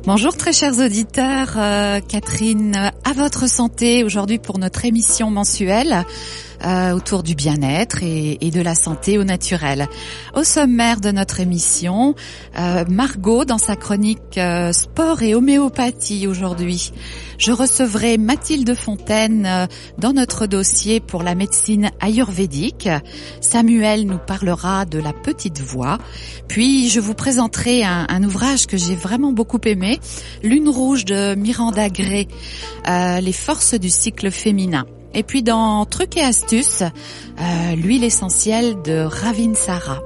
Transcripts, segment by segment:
Bonjour très chers auditeurs, Catherine à votre santé aujourd'hui pour notre émission mensuelle autour du bien-être et de la santé au naturel. Au sommaire de notre émission, Margot dans sa chronique sport et homéopathie aujourd'hui. Je recevrai Mathilde Fontaine dans notre dossier pour la médecine ayurvédique. Samuel nous parlera de la petite voix. Puis je vous présenterai un ouvrage que j'ai vraiment beaucoup aimé, Lune rouge de Miranda Gray, les forces du cycle féminin. Et puis dans Trucs et astuces, l'huile essentielle de Ravinsara.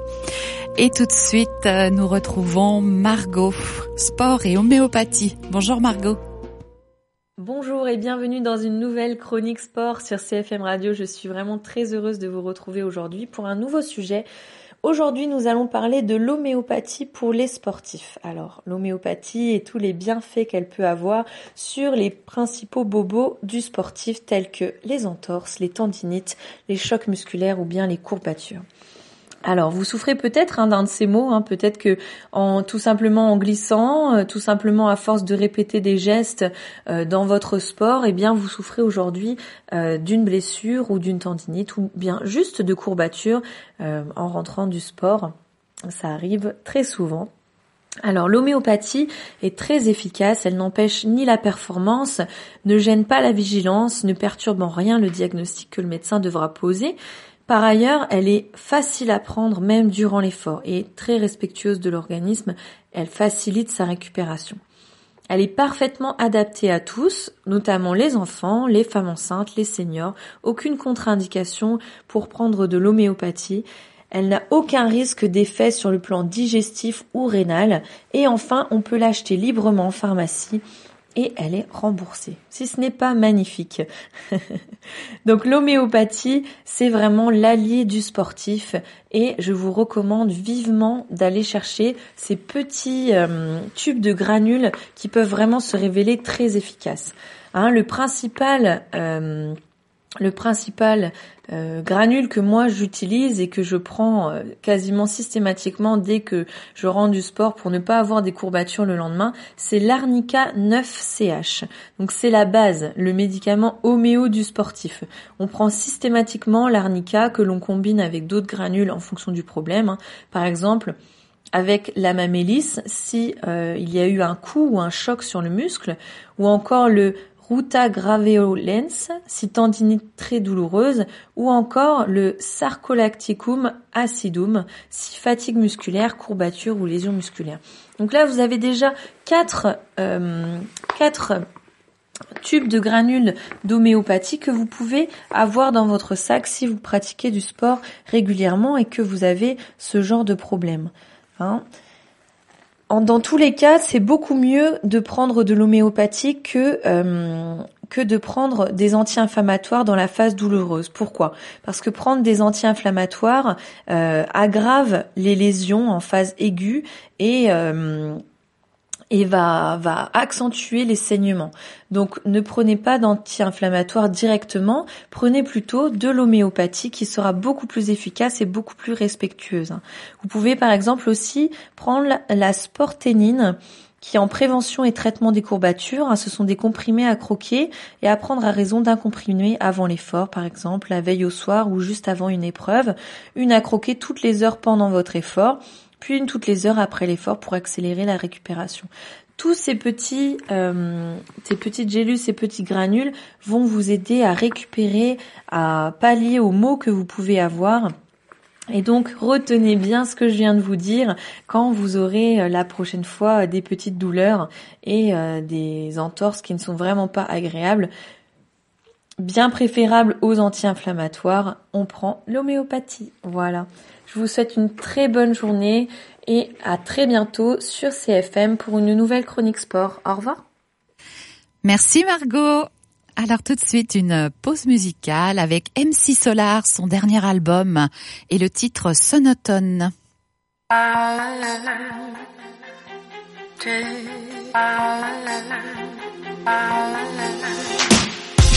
Et tout de suite, nous retrouvons Margot, sport et homéopathie. Bonjour Margot. Bonjour et bienvenue dans une nouvelle chronique sport sur CFM Radio. Je suis vraiment très heureuse de vous retrouver aujourd'hui pour un nouveau sujet. Aujourd'hui, nous allons parler de l'homéopathie pour les sportifs. Alors, l'homéopathie et tous les bienfaits qu'elle peut avoir sur les principaux bobos du sportif tels que les entorses, les tendinites, les chocs musculaires ou bien les courbatures. Alors, vous souffrez peut-être d'un de ces mots, peut-être que tout simplement en glissant, tout simplement à force de répéter des gestes dans votre sport, eh bien vous souffrez aujourd'hui d'une blessure ou d'une tendinite ou bien juste de courbatures en rentrant du sport. Ça arrive très souvent. Alors l'homéopathie est très efficace, elle n'empêche ni la performance, ne gêne pas la vigilance, ne perturbe en rien le diagnostic que le médecin devra poser. Par ailleurs, elle est facile à prendre même durant l'effort et très respectueuse de l'organisme, elle facilite sa récupération. Elle est parfaitement adaptée à tous, notamment les enfants, les femmes enceintes, les seniors, aucune contre-indication pour prendre de l'homéopathie. Elle n'a aucun risque d'effet sur le plan digestif ou rénal et enfin, on peut l'acheter librement en pharmacie. Et elle est remboursée, si ce n'est pas magnifique. Donc l'homéopathie, c'est vraiment l'allié du sportif et je vous recommande vivement d'aller chercher ces petits tubes de granules qui peuvent vraiment se révéler très efficaces. Le principal granule que moi j'utilise et que je prends quasiment systématiquement dès que je rentre du sport pour ne pas avoir des courbatures le lendemain, c'est l'Arnica 9CH. Donc c'est la base, le médicament homéo du sportif. On prend systématiquement l'Arnica que l'on combine avec d'autres granules en fonction du problème. Par exemple, avec la mamélis, si il y a eu un coup ou un choc sur le muscle, ou encore le Ruta graveolens, si tendinite très douloureuse, ou encore le Sarcolacticum acidum, si fatigue musculaire, courbature ou lésion musculaire. Donc là, vous avez déjà quatre tubes de granules d'homéopathie que vous pouvez avoir dans votre sac si vous pratiquez du sport régulièrement et que vous avez ce genre de problème. Dans tous les cas, c'est beaucoup mieux de prendre de l'homéopathie que de prendre des anti-inflammatoires dans la phase douloureuse. Pourquoi ? Parce que prendre des anti-inflammatoires aggrave les lésions en phase aiguë et va accentuer les saignements. Donc ne prenez pas d'anti-inflammatoires directement, prenez plutôt de l'homéopathie qui sera beaucoup plus efficace et beaucoup plus respectueuse. Vous pouvez par exemple aussi prendre la sporténine qui est en prévention et traitement des courbatures. Ce sont des comprimés à croquer et à prendre à raison d'un comprimé avant l'effort, par exemple la veille au soir ou juste avant une épreuve, une à croquer toutes les heures pendant votre effort, puis une toutes les heures après l'effort pour accélérer la récupération. Tous ces petites gélules, ces petits granules vont vous aider à récupérer, à pallier aux maux que vous pouvez avoir. Et donc, retenez bien ce que je viens de vous dire quand vous aurez la prochaine fois des petites douleurs et des entorses qui ne sont vraiment pas agréables. Bien préférable aux anti-inflammatoires, on prend l'homéopathie. Voilà. Je vous souhaite une très bonne journée et à très bientôt sur CFM pour une nouvelle chronique sport. Au revoir. Merci Margot. Alors tout de suite une pause musicale avec MC Solar, son dernier album et le titre Sonotone.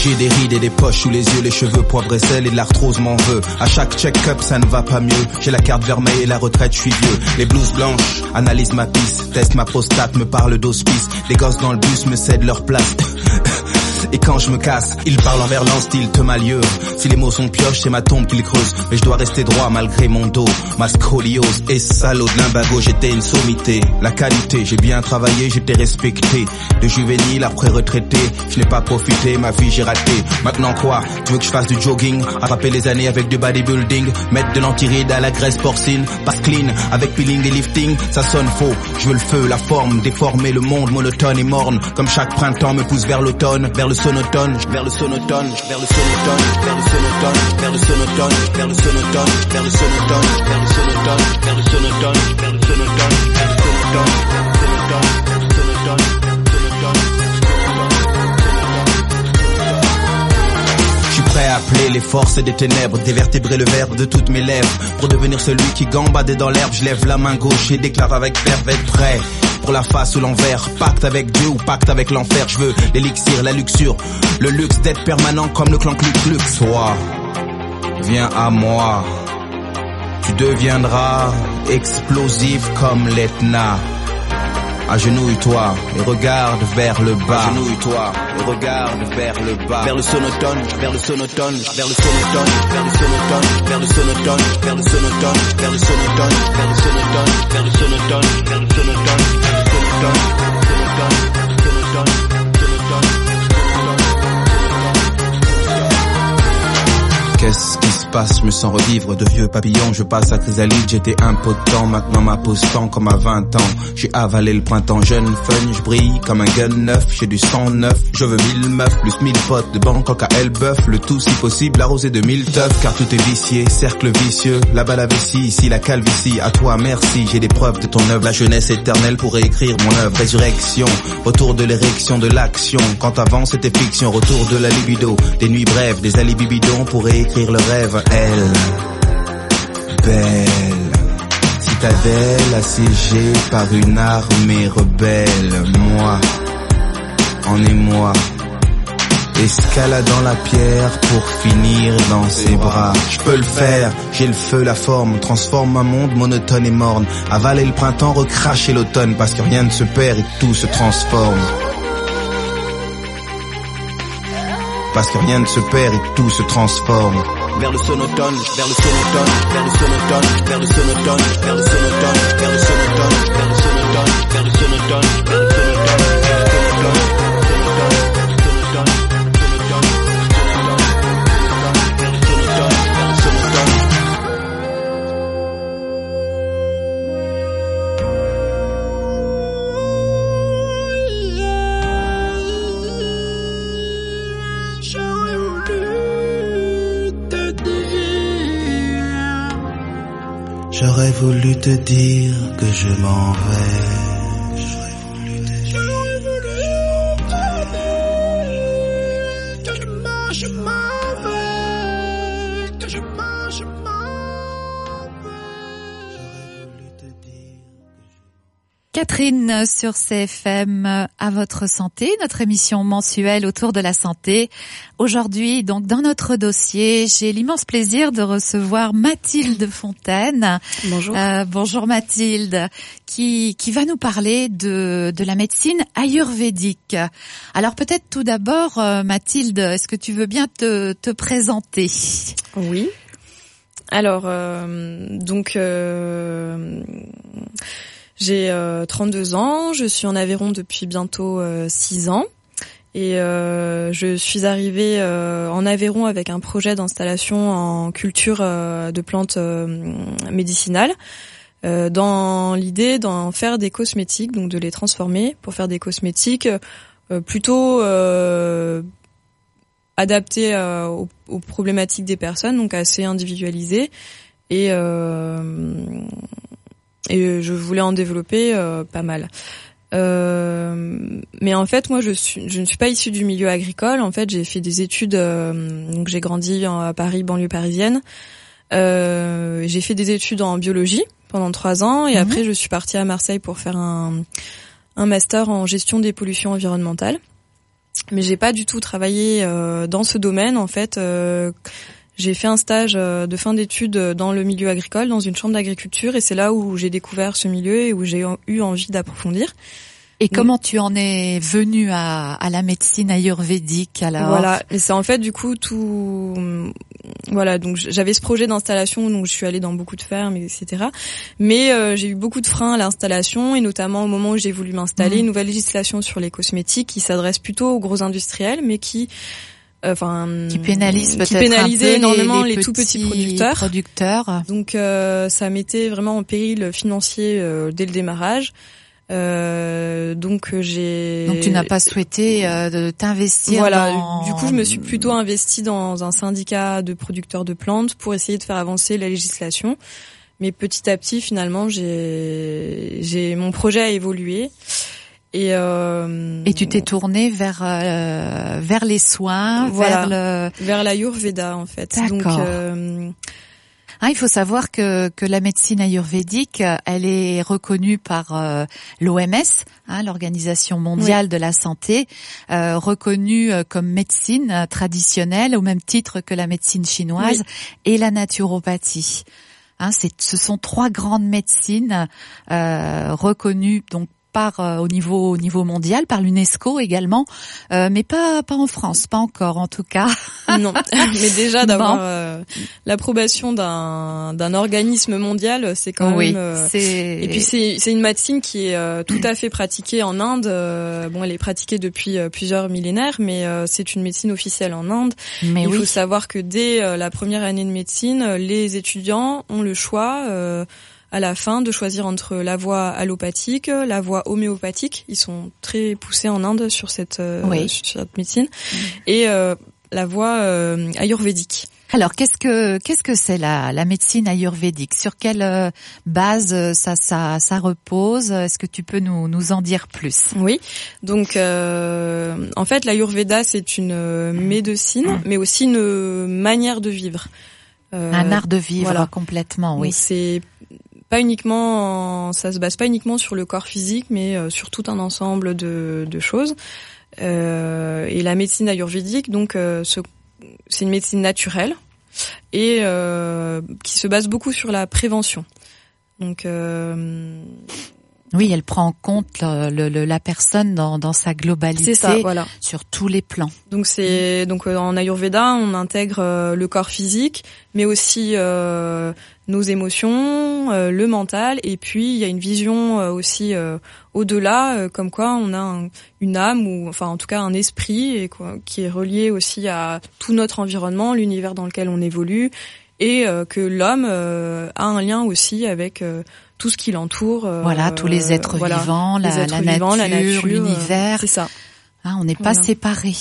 J'ai des rides et des poches sous les yeux, les cheveux poivre et sel et de l'arthrose m'en veut. À chaque check-up ça ne va pas mieux. J'ai la carte vermeille et la retraite, je suis vieux. Les blouses blanches analysent ma pisse, testent ma prostate, me parlent d'hospice. Les gosses dans le bus me cèdent leur place. Et quand je me casse, ils parlent en verlan style te malieux. Si les mots sont pioches, c'est ma tombe qu'ils creusent. Mais je dois rester droit malgré mon dos. Ma scoliose et salaud de limbago, j'étais une sommité. La qualité, j'ai bien travaillé, j'étais respecté. De juvénile après retraité, je n'ai pas profité, ma vie j'ai raté. Maintenant quoi? Tu veux que je fasse du jogging? Attraper les années avec du bodybuilding? Mettre de l'antiride à la graisse porcine? Pas clean, avec peeling et lifting? Ça sonne faux, je veux le feu, la forme, déformer le monde monotone et morne. Comme chaque printemps me pousse vers l'automne, vers le sonotone, vers le sonotone, vers le sonotone, vers le sonotone, vers le sonotone, vers le sonotone, vers le sonotone, vers le sonotone, vers le sonotone, vers le sonotone, vers le sonotone, je suis prêt à appeler les forces des ténèbres, dévertébrer le verbe de toutes mes lèvres, pour devenir celui qui gambade dans l'herbe. Je lève la main gauche et déclare avec verve être prêt. Pour la face ou l'envers, pacte avec Dieu ou pacte avec l'enfer. Je veux l'élixir, la luxure, le luxe d'être permanent comme le clan Clux. Toi, viens à moi, tu deviendras explosif comme l'Etna. Agenouille-toi et regarde vers le bas. Agenouille-toi et regarde vers le bas. Vers le sonotone, vers le sonotone, vers le sonotone, vers le sonotone, vers le sonotone, vers le sonotone, vers le sonotone, vers le sonotone, vers le sonotone, vers le sonotone. Qu'est-ce qui se passe? Je me sens revivre de vieux papillons. Je passe à chrysalide, j'étais impotent. Maintenant ma pose tend comme à 20 ans. J'ai avalé le printemps jeune, fun, je brille comme un gun neuf. J'ai du sang neuf, je veux 1000 meufs, plus 1000 potes de Bangkok à Elbeuf. Le tout si possible arrosé de 1000 teufs. Car tout est vicié, cercle vicieux. Là-bas la vessie, ici la calvitie. À toi merci, j'ai des preuves de ton œuvre. La jeunesse éternelle pour réécrire mon œuvre. Résurrection, retour de l'érection de l'action. Quand avant c'était fiction, retour de la libido. Des nuits brèves, des alibis bidons pour réécrire le rêve. Elle, belle, citadelle assiégée par une armée rebelle. Moi, en émoi, escaladant la pierre pour finir dans ses bras. Je peux le faire, j'ai le feu, la forme, transforme un monde monotone et morne. Avaler le printemps, recracher l'automne, parce que rien ne se perd et tout se transforme. Parce que rien ne se perd et tout se transforme. Vers le sonotone, vers le sonotone, vers le sonotone, vers le sonotone, vers le sonotone, vers le sonotone, vers le sonotone, vers le sonotone, vers le sonotone. J'aurais voulu te dire que je m'en vais. J'aurais voulu te dire que je m'en vais. Que je m'en vais. J'aurais voulu te dire. Catherine sur CFM, à votre santé, notre émission mensuelle autour de la santé. Aujourd'hui, donc, dans notre dossier, j'ai l'immense plaisir de recevoir Mathilde Fontaine. Bonjour. Bonjour Mathilde, qui va nous parler de la médecine ayurvédique. Alors peut-être tout d'abord, Mathilde, est-ce que tu veux bien te présenter? Oui. Alors, j'ai 32 ans, je suis en Aveyron depuis bientôt 6 ans et je suis arrivée en Aveyron avec un projet d'installation en culture de plantes médicinales dans l'idée d'en faire des cosmétiques, donc de les transformer pour faire des cosmétiques plutôt adaptés aux problématiques des personnes, donc assez individualisées et je voulais en développer pas mal. Mais en fait, moi, je ne suis pas issue du milieu agricole. En fait, j'ai fait des études, donc j'ai grandi à Paris, banlieue parisienne. J'ai fait des études en biologie pendant 3 ans et après, je suis partie à Marseille pour faire un master en gestion des pollutions environnementales. mais j'ai pas du tout travaillé dans ce domaine. En fait, j'ai fait un stage de fin d'études dans le milieu agricole, dans une chambre d'agriculture, et c'est là où j'ai découvert ce milieu et où j'ai eu envie d'approfondir. Et comment tu en es venue à la médecine ayurvédique alors? Voilà, et c'est en fait du coup tout. Voilà, donc j'avais ce projet d'installation, donc je suis allée dans beaucoup de fermes, etc. Mais j'ai eu beaucoup de freins à l'installation, et notamment au moment où j'ai voulu m'installer, une nouvelle législation sur les cosmétiques qui s'adresse plutôt aux gros industriels, mais qui pénalise peut-être pénalisait énormément les tout petits producteurs. Donc ça mettait vraiment en péril financier dès le démarrage. Donc tu n'as pas souhaité t'investir. Voilà, du coup je me suis plutôt investie dans un syndicat de producteurs de plantes pour essayer de faire avancer la législation. Mais petit à petit, finalement, mon projet a évolué. Et tu t'es tournée vers les soins, voilà, vers l'Ayurveda en fait. D'accord. Donc il faut savoir que la médecine ayurvédique, elle est reconnue par l'OMS, l'Organisation mondiale de la santé, reconnue comme médecine traditionnelle au même titre que la médecine chinoise et la naturopathie. Ce sont 3 grandes médecines reconnues donc au niveau mondial, par l'UNESCO également, mais pas en France, pas encore en tout cas. Non, mais déjà d'avoir l'approbation d'un organisme mondial, c'est quand même. Et puis c'est une médecine qui est tout à fait pratiquée en Inde. Elle est pratiquée depuis plusieurs millénaires, mais c'est une médecine officielle en Inde. Mais il faut savoir que dès la première année de médecine, les étudiants ont le choix. À la fin, de choisir entre la voie allopathique, la voie homéopathique. Ils sont très poussés en Inde sur cette médecine. Et la voie ayurvédique. Alors, qu'est-ce que c'est la médecine ayurvédique? Sur quelle base ça repose? Est-ce que tu peux nous en dire plus? Oui. Donc, en fait, l'ayurveda, c'est une médecine, mais aussi une manière de vivre. Un art de vivre, complètement, oui. Donc, ça se base pas uniquement sur le corps physique, mais sur tout un ensemble de choses. Et la médecine ayurvédique, donc, c'est une médecine naturelle et qui se base beaucoup sur la prévention. Donc, oui, elle prend en compte la personne dans sa globalité. C'est ça, voilà. Sur tous les plans. Donc en Ayurveda, on intègre le corps physique, mais aussi nos émotions, le mental, et puis il y a une vision aussi au-delà, comme quoi on a une âme, ou enfin en tout cas un esprit, qui est relié aussi à tout notre environnement, l'univers dans lequel on évolue, et que l'homme a un lien aussi avec tout ce qui l'entoure. Tous les êtres vivants, la nature, l'univers. C'est ça. On n'est pas séparés.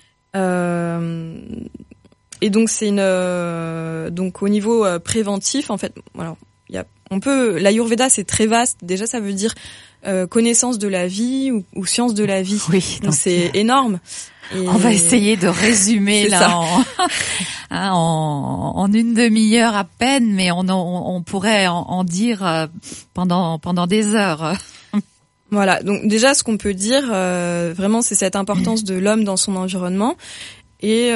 Et donc c'est donc au niveau préventif, en fait, voilà, l'Ayurveda, c'est très vaste. Déjà, ça veut dire connaissance de la vie ou science de la vie. Oui. Donc c'est énorme. Et on va essayer de résumer là en une demi-heure à peine, mais on pourrait en dire pendant des heures. Voilà. Donc déjà, ce qu'on peut dire vraiment, c'est cette importance de l'homme dans son environnement, et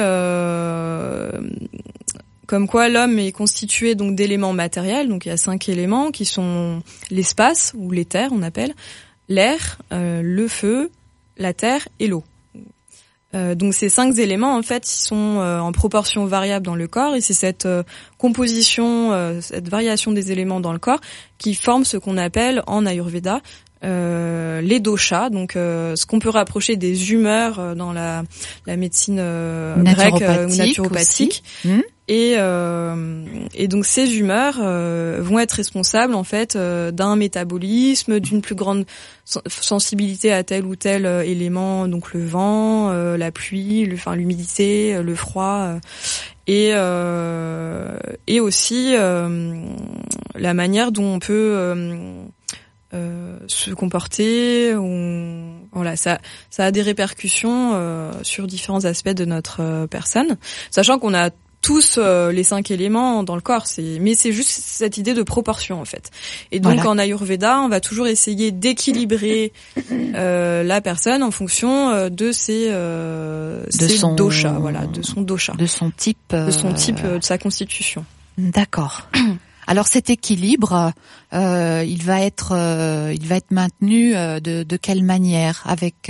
comme quoi l'homme est constitué donc d'éléments matériels. Donc il y a 5 éléments qui sont l'espace, ou l'éther on appelle, l'air, le feu, la terre et l'eau. Donc ces 5 éléments, en fait, ils sont en proportion variable dans le corps, et c'est cette composition, cette variation des éléments dans le corps qui forme ce qu'on appelle en Ayurveda les doshas, donc ce qu'on peut rapprocher des humeurs dans la médecine grecque ou naturopathique. Et donc ces humeurs vont être responsables en fait d'un métabolisme, d'une plus grande sensibilité à tel ou tel élément, donc le vent, la pluie, l'humidité, le froid, et aussi la manière dont on peut se comporter. Voilà, ça a des répercussions sur différents aspects de notre personne, sachant qu'on a tous les 5 éléments dans le corps. Mais c'est juste cette idée de proportion en fait. Et donc en Ayurveda, on va toujours essayer d'équilibrer la personne en fonction de ses doshas, voilà, de son dosha, de son type, de sa constitution. D'accord. Alors cet équilibre, il va être maintenu de quelle manière, avec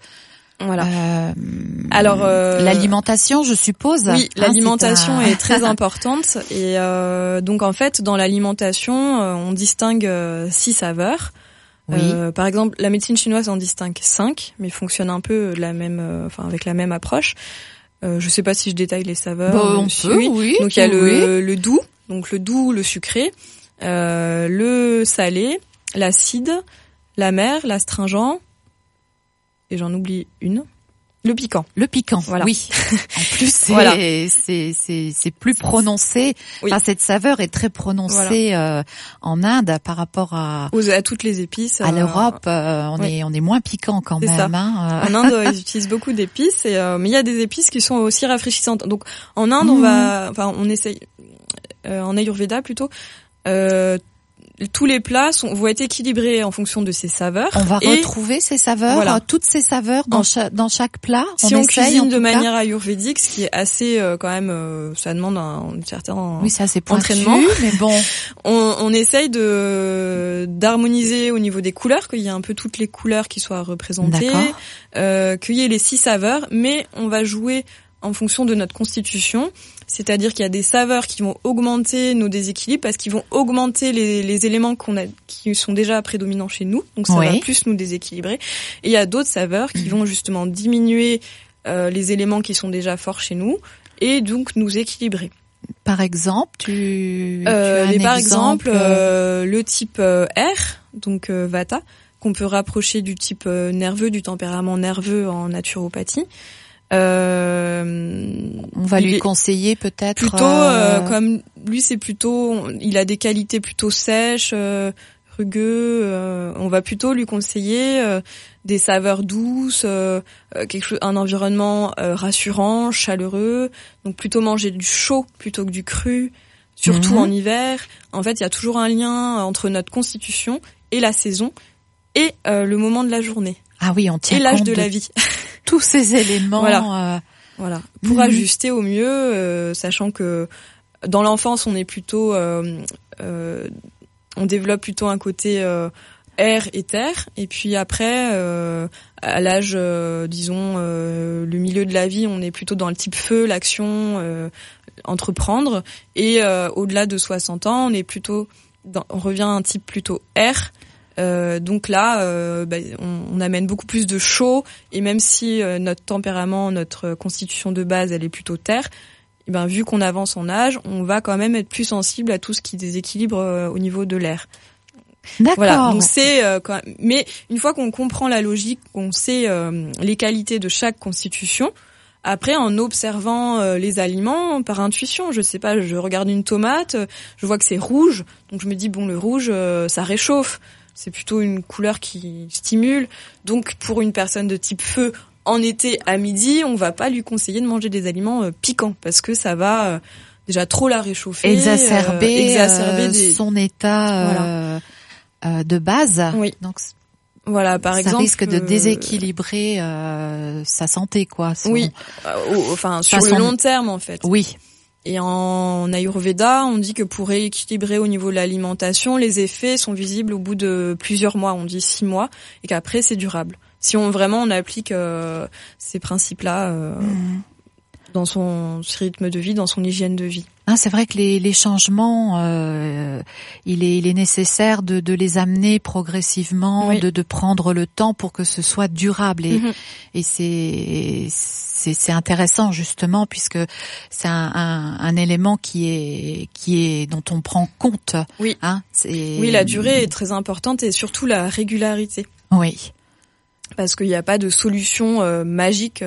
alors l'alimentation, je suppose. Oui, l'alimentation est très importante et donc en fait dans l'alimentation on distingue 6 saveurs. Oui. Par exemple, la médecine chinoise en distingue 5, mais fonctionne un peu avec la même approche. Je sais pas si je détaille les saveurs. On peut, oui. Donc il y a le doux, le sucré, le salé, l'acide, l'amer, l'astringent, et j'en oublie une. Le piquant. Le piquant, voilà. Oui. En plus, c'est plus prononcé. Oui. Enfin, cette saveur est très prononcée en Inde par rapport à toutes les épices. À l'Europe, on est moins piquant quand même. Ça. Hein. En Inde, ils utilisent beaucoup d'épices, mais il y a des épices qui sont aussi rafraîchissantes. Donc, en Inde, on essaye, en Ayurveda plutôt, tous les plats vont être équilibrés en fonction de ses saveurs. On va retrouver ces saveurs, toutes ces saveurs dans chaque plat. Si on cuisine de manière ayurvédique, ce qui est assez quand même, ça demande un certain entraînement. Mais bon, on essaye d'harmoniser au niveau des couleurs, qu'il y ait un peu toutes les couleurs qui soient représentées, qu'il y ait les 6 saveurs, mais on va jouer en fonction de notre constitution. C'est-à-dire qu'il y a des saveurs qui vont augmenter nos déséquilibres parce qu'ils vont augmenter les éléments qui sont déjà prédominants chez nous. Donc ça va plus nous déséquilibrer. Et il y a d'autres saveurs qui vont justement diminuer les éléments qui sont déjà forts chez nous et donc nous équilibrer. Par exemple, par exemple, le type R, donc Vata, qu'on peut rapprocher du type nerveux, du tempérament nerveux en naturopathie. On va lui conseiller peut-être plutôt comme lui il a des qualités plutôt sèches, rugueux, on va plutôt lui conseiller des saveurs douces, un environnement rassurant, chaleureux, donc plutôt manger du chaud plutôt que du cru, surtout en hiver. En fait, il y a toujours un lien entre notre constitution et la saison et le moment de la journée. Ah oui, on tient et l'âge compte de la vie. Tous ces éléments. Voilà. Pour ajuster au mieux, sachant que dans l'enfance, on est plutôt, on développe plutôt un côté air et terre, et puis après, à l'âge, disons, le milieu de la vie, on est plutôt dans le type feu, l'action, entreprendre, et au-delà de 60 ans, on revient à un type plutôt air. Donc là, on amène beaucoup plus de chaud, et même si notre tempérament, notre constitution de base, elle est plutôt terre, vu qu'on avance en âge, on va quand même être plus sensible à tout ce qui déséquilibre au niveau de l'air. D'accord. Voilà. Donc mais une fois qu'on comprend la logique, qu'on sait les qualités de chaque constitution, après, en observant les aliments par intuition, je sais pas, je regarde une tomate, je vois que c'est rouge, donc je me dis le rouge, ça réchauffe. C'est plutôt une couleur qui stimule. Donc, pour une personne de type feu, en été à midi, on va pas lui conseiller de manger des aliments piquants parce que ça va déjà trop la réchauffer, exacerber son état de base. Oui. Donc, voilà, par exemple, ça risque de déséquilibrer sa santé, quoi. Sur le long terme, en fait. Oui. Et en Ayurveda, on dit que pour rééquilibrer au niveau de l'alimentation, les effets sont visibles au bout de plusieurs mois, on dit 6 mois, et qu'après c'est durable. Si on applique ces principes-là dans son rythme de vie, dans son hygiène de vie. C'est vrai que les changements, il est nécessaire de les amener progressivement, de prendre le temps pour que ce soit durable. Et c'est intéressant justement puisque c'est un élément qui est dont on prend compte. Oui. Oui, la durée est très importante et surtout la régularité. Oui. Parce qu'il n'y a pas de solution magique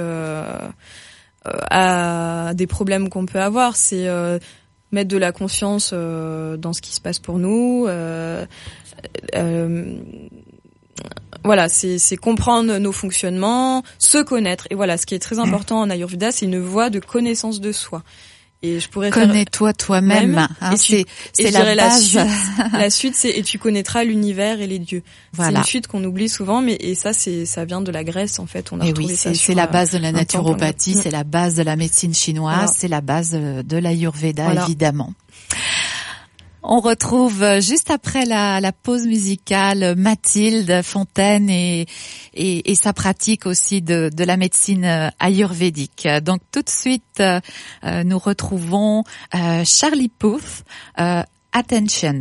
à des problèmes qu'on peut avoir. C'est mettre de la conscience dans ce qui se passe pour nous. Voilà, c'est comprendre nos fonctionnements, se connaître. Et voilà, ce qui est très important en Ayurveda, c'est une voie de connaissance de soi. Et je pourrais connais-toi toi-même. Hein, c'est la base. La suite, c'est et tu connaîtras l'univers et les dieux. Voilà. C'est une suite qu'on oublie souvent, mais ça vient de la Grèce en fait. On a retrouvé ça. C'est la base de la naturopathie, c'est la base de la médecine chinoise, voilà. C'est la base de l'Ayurveda, voilà. Évidemment. On retrouve juste après la pause musicale Mathilde Fontaine et sa pratique aussi de la médecine ayurvédique. Donc tout de suite, nous retrouvons Charlie Puth, Attention.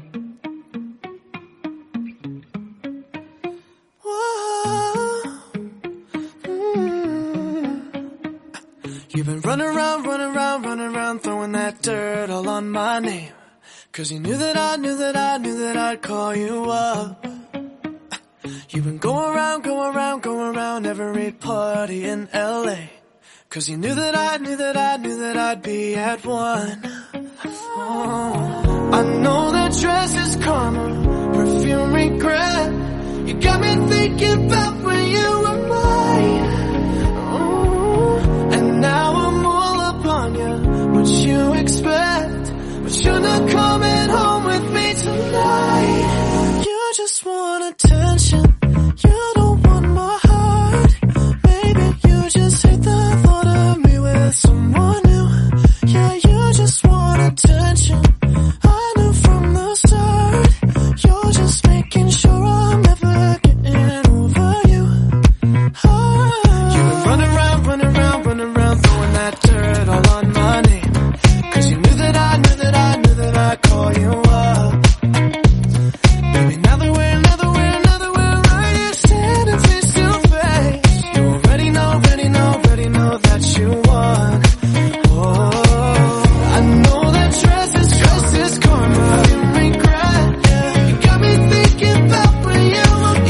You've been running around, throwing that dirt all on my name. 'Cause you knew that I'd call you up. You've been going around every party in LA. 'Cause you knew that I'd be at one. Oh, I know that dress is karma, perfume regret. You got me thinking about when you were mine. Oh, and now I'm all up on you, what you expect. But you're not coming home with me tonight. You just want attention. You don't want my heart. Maybe you just hate the thought of me with someone new. Yeah, you just want attention. I knew from the start. You're just making sure I'm never getting over you. Oh. You've been running around, throwing that dirt all on my name. 'Cause you knew that I'd call you up. Baby, now that we're right here standing face to face. You already know that you won. Oh, I know that dress is karma, you regret. Yeah. You got me thinking about when you were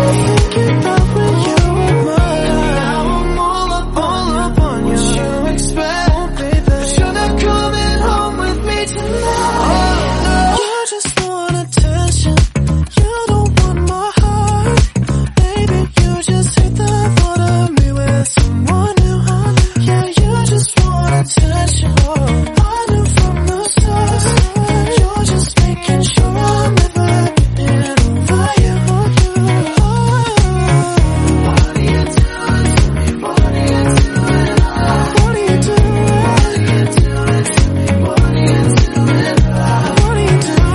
mine. Now I'm all up on you. What you expect, baby? But you're not coming home with me tonight. You just want attention. You don't want my heart. Maybe you just hate the thought of me with someone new. Yeah, you just want attention. I knew from the start. You're just making sure I'm never getting over you. What are you doing to me? What are you doing? What are you doing to me? What are you doing? What are you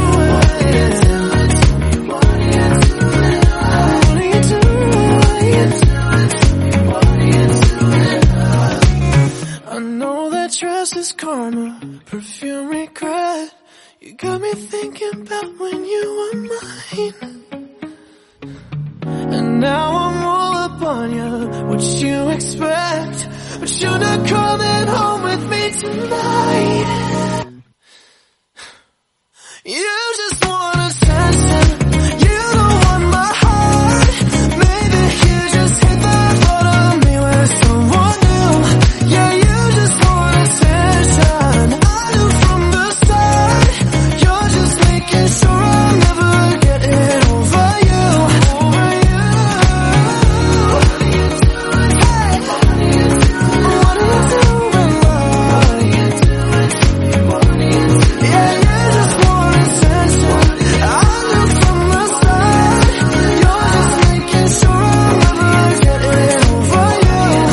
I know that dress is karma, perfume regret. You got me thinking about when you were mine. And now I'm all up on you, what you expect. But you're not coming home with me tonight. You just want attention. You don't want my heart. Maybe you just hate the thought of me with someone new. Yeah, you just want attention. I knew from the start. You're just making sure I'm never getting over you. Over you. What are you doing? Hey. What are you doing? What are you doing, love? What are you doing to me? What are you doing? Yeah, you just want attention. I knew from the start. You're just making sure I'm never getting over you.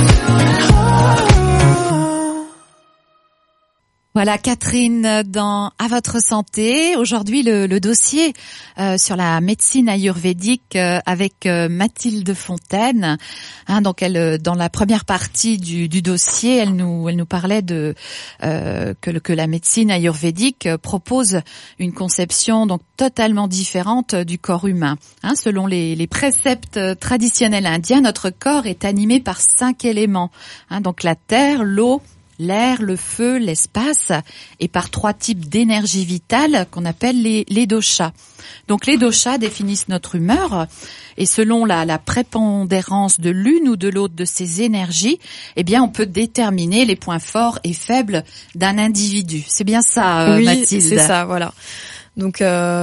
Oh. Voilà Catherine dans À votre santé. Aujourd'hui le dossier sur la médecine ayurvédique avec Mathilde Fontaine. Donc elle dans la première partie du dossier, elle nous parlait de que la médecine ayurvédique propose une conception donc totalement différente du corps humain. Selon les préceptes traditionnels indiens, notre corps est animé par 5 éléments. Donc la terre, l'eau, l'air, le feu, l'espace, et par 3 types d'énergie vitale qu'on appelle les doshas. Donc les doshas définissent notre humeur, et selon la prépondérance de l'une ou de l'autre de ces énergies, eh bien on peut déterminer les points forts et faibles d'un individu. C'est bien ça, oui, Mathilde. C'est ça, voilà. Donc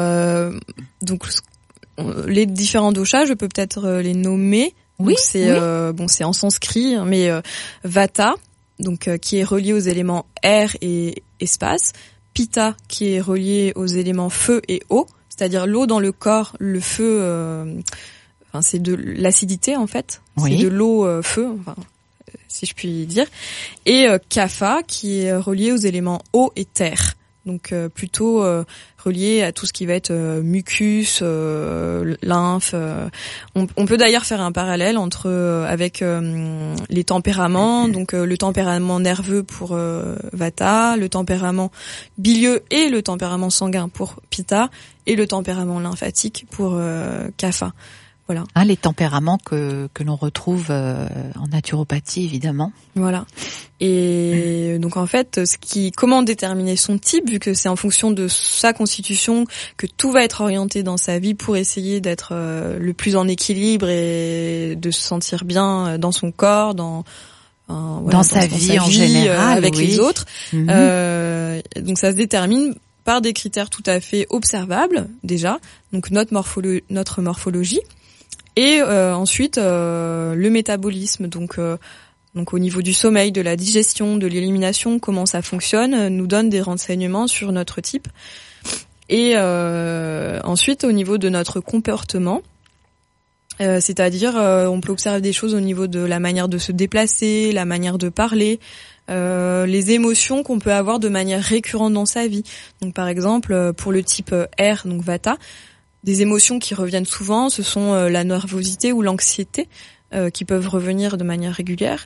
les différents doshas, je peux peut-être les nommer. Oui. Donc c'est en sanskrit, mais Vata. donc qui est relié aux éléments air et espace, Pitta qui est relié aux éléments feu et eau, c'est-à-dire l'eau dans le corps, le feu, c'est de l'acidité en fait, oui. C'est de l'eau feu, si je puis dire, et Kapha qui est relié aux éléments eau et terre. Donc plutôt relié à tout ce qui va être mucus, lymphe. On peut d'ailleurs faire un parallèle entre avec les tempéraments, donc le tempérament nerveux pour Vata, le tempérament bilieux et le tempérament sanguin pour Pitta et le tempérament lymphatique pour Kapha. Voilà. Les tempéraments que l'on retrouve en naturopathie évidemment. Voilà. Et donc en fait, comment déterminer son type, vu que c'est en fonction de sa constitution que tout va être orienté dans sa vie pour essayer d'être le plus en équilibre et de se sentir bien dans son corps, dans sa vie en général, avec oui. les autres. Mm-hmm. Donc ça se détermine par des critères tout à fait observables déjà. Donc notre morphologie. Et ensuite le métabolisme, donc au niveau du sommeil, de la digestion, de l'élimination, comment ça fonctionne, nous donne des renseignements sur notre type. Et ensuite au niveau de notre comportement, c'est-à-dire on peut observer des choses au niveau de la manière de se déplacer, la manière de parler, les émotions qu'on peut avoir de manière récurrente dans sa vie. Donc par exemple pour le type R, donc Vata, des émotions qui reviennent souvent, ce sont la nervosité ou l'anxiété qui peuvent revenir de manière régulière.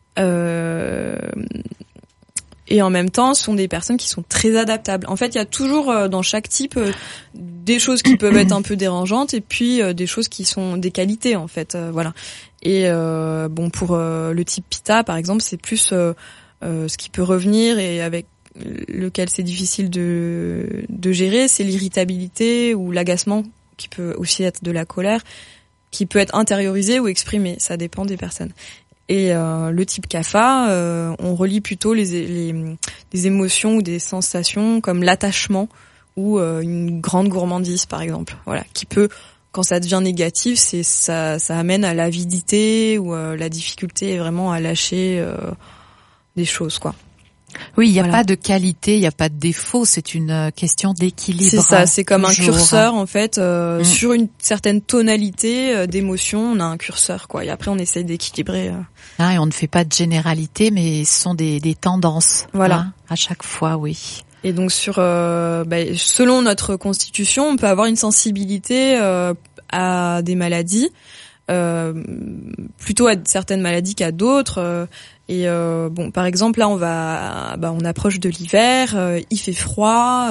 Et en même temps, ce sont des personnes qui sont très adaptables. En fait, il y a toujours dans chaque type des choses qui peuvent être un peu dérangeantes et puis des choses qui sont des qualités en fait. Voilà. Et pour le type Pitta, par exemple, c'est plus ce qui peut revenir et avec lequel c'est difficile de gérer, c'est l'irritabilité ou l'agacement, qui peut aussi être de la colère, qui peut être intériorisé ou exprimé, ça dépend des personnes. Et le type Kapha, on relie plutôt les émotions ou des sensations comme l'attachement ou une grande gourmandise par exemple. Voilà, qui peut, quand ça devient négatif, ça amène à l'avidité ou la difficulté vraiment à lâcher des choses quoi. Oui, il n'y a pas de qualité, il n'y a pas de défaut, c'est une question d'équilibre. C'est ça, c'est comme un curseur en fait, sur une certaine tonalité d'émotion, on a un curseur quoi, et après on essaye d'équilibrer. Et on ne fait pas de généralité, mais ce sont des tendances. Voilà. À chaque fois, oui. Et donc selon notre constitution, on peut avoir une sensibilité à des maladies, plutôt à certaines maladies qu'à d'autres. Par exemple là on approche de l'hiver, il fait froid,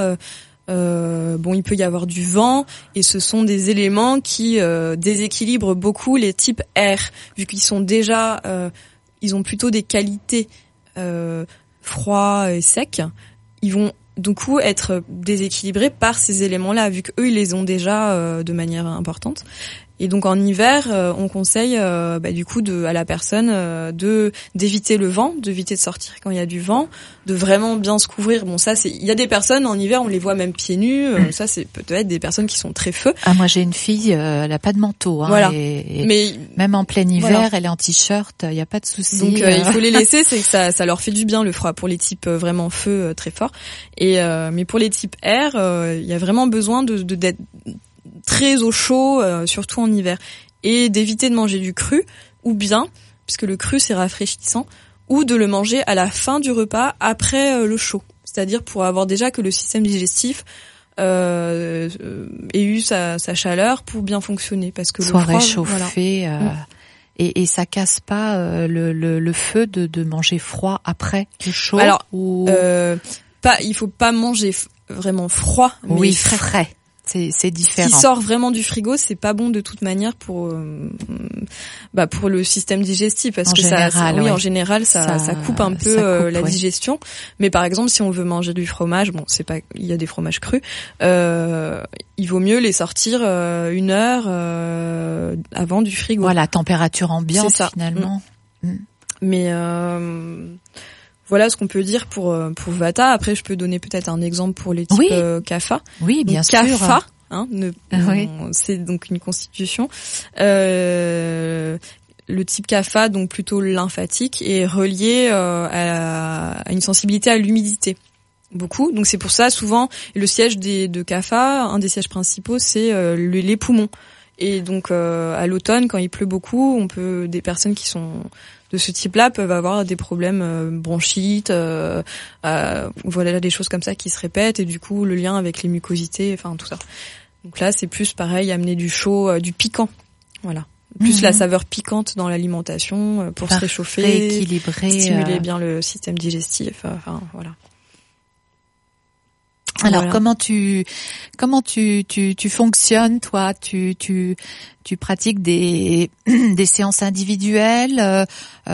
il peut y avoir du vent et ce sont des éléments qui déséquilibrent beaucoup les types R, vu qu'ils sont déjà ils ont plutôt des qualités froid et sec, ils vont du coup être déséquilibrés par ces éléments-là, vu qu'eux ils les ont déjà de manière importante. Et donc en hiver, on conseille à la personne d'éviter le vent, d'éviter de sortir quand il y a du vent, de vraiment bien se couvrir. Bon, ça il y a des personnes en hiver, on les voit même pieds nus. Ça c'est peut-être des personnes qui sont très feu. Moi j'ai une fille, elle a pas de manteau. Voilà. Mais même en plein hiver, elle est en t-shirt, il y a pas de souci. Donc il faut les laisser, c'est que ça leur fait du bien le froid pour les types vraiment feu très forts. Et mais pour les types air, il y a vraiment besoin d'être très au chaud, surtout en hiver, et d'éviter de manger du cru, ou bien, puisque le cru c'est rafraîchissant, ou de le manger à la fin du repas après le chaud, c'est-à-dire pour avoir déjà que le système digestif ait eu sa chaleur pour bien fonctionner, parce que soit le froid, réchauffé. Voilà. Et ça casse pas le feu de manger froid après le chaud. Alors, il faut pas manger vraiment froid, mais frais. C'est différent. Ce qui sort vraiment du frigo, c'est pas bon de toute manière pour le système digestif, parce en général ça coupe un peu la digestion. Mais par exemple, si on veut manger du fromage, il y a des fromages crus, il vaut mieux les sortir 1 heure avant du frigo. Voilà, température ambiante finalement. Mais voilà ce qu'on peut dire pour Vata. Après, je peux donner peut-être un exemple pour les types Kapha. Oui, bien sûr. Kapha, c'est donc une constitution. le type kapha, donc plutôt lymphatique, est relié à une sensibilité à l'humidité. Beaucoup. Donc c'est pour ça souvent le siège de kapha, un des sièges principaux, c'est les poumons. Et donc à l'automne, quand il pleut beaucoup, des personnes qui sont de ce type-là peuvent avoir des problèmes bronchites, voilà, des choses comme ça qui se répètent, et du coup le lien avec les mucosités, enfin tout ça. Donc là c'est plus pareil, amener du chaud, du piquant, voilà. Plus la saveur piquante dans l'alimentation pour se réchauffer, équilibrer, stimuler bien le système digestif, enfin voilà. Alors voilà. comment tu fonctionnes, toi? Tu pratiques des séances individuelles?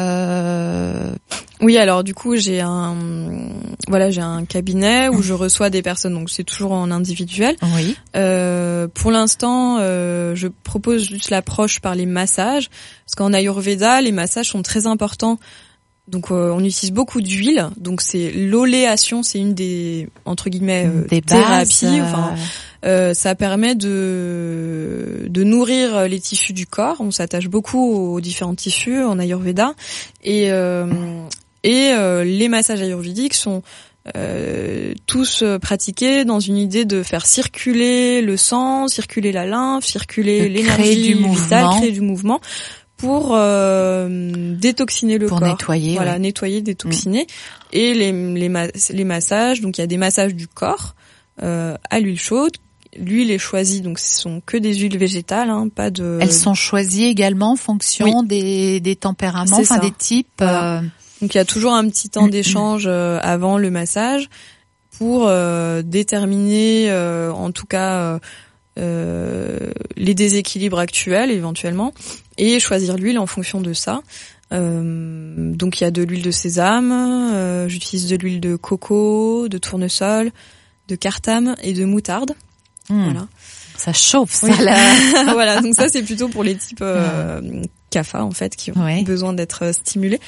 Oui, alors du coup j'ai un cabinet où je reçois des personnes, donc c'est toujours en individuel. Oui. Pour l'instant, je propose juste l'approche par les massages, parce qu'en Ayurveda, les massages sont très importants. Donc on utilise beaucoup d'huile, donc c'est l'oléation, c'est une des entre guillemets des thérapies. bases, ça permet de nourrir les tissus du corps. On s'attache beaucoup aux différents tissus en Ayurveda, et les massages ayurvédiques sont tous pratiqués dans une idée de faire circuler le sang, circuler la lymphe, circuler l'énergie vitale, créer du mouvement, pour détoxiner le corps, nettoyer, voilà, nettoyer, détoxiner. Et les massages, donc il y a des massages du corps à l'huile chaude. L'huile est choisie, donc ce sont que des huiles végétales, pas de. Elles sont choisies également en fonction des tempéraments, enfin des types. Voilà. Donc il y a toujours un petit temps d'échange avant le massage pour déterminer, en tout cas. Les déséquilibres actuels éventuellement, et choisir l'huile en fonction de ça. Donc il y a de l'huile de sésame, j'utilise de l'huile de coco, de tournesol, de cartame et de moutarde. Voilà. Ça chauffe, ça. Oui. Voilà, donc ça c'est plutôt pour les types kapha en fait qui ont besoin d'être stimulés.